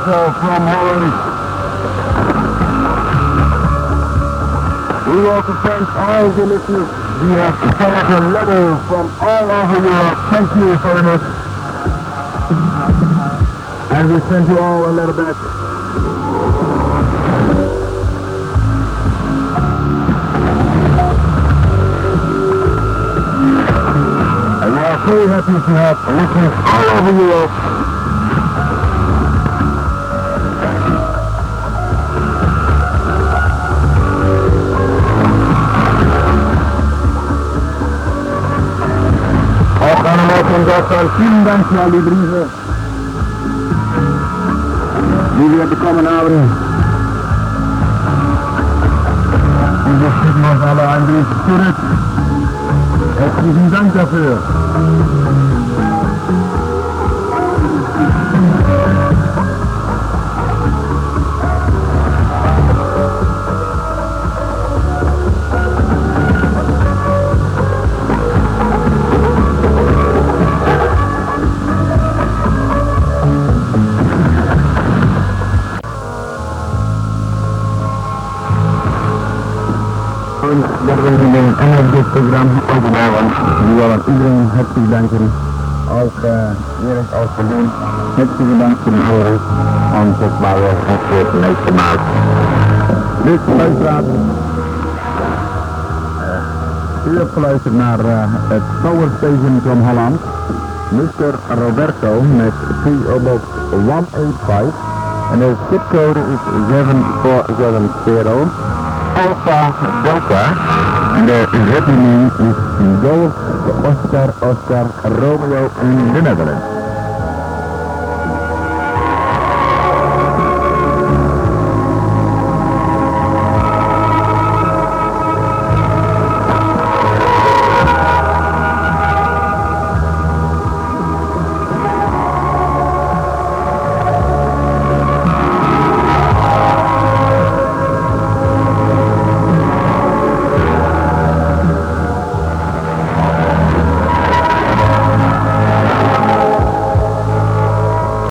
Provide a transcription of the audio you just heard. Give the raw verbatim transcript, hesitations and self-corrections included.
Roberto from Holland. We also thank all the listeners. We have sent a letter from all over Europe. Thank you very much. And we send you all a letter back. And we are very happy to have listeners all over Europe. Auch an in Deutschland, vielen Dank für all die Briefe, die wir bekommen haben. Wir schicken uns alle einen Brief zurück. Herzlichen Dank dafür. Dat we in een N S D-programma overbouwen. We willen iedereen hartelijk danken. Ook uh, Erik als Berlin. Hartelijk bedankt voor de aandacht. En tot maar weer het meeste maand. Dus luisteraars. Uh, u hebt geluisterd naar uh, het Power Station van Holland. mister Roberto met P O Box honderdvijfennegentig. En de zipcode is zeven vier zeven zero. Alpha Delta. En de retenue is Golf, Oscar, Oscar, Romeo in de Netherlands.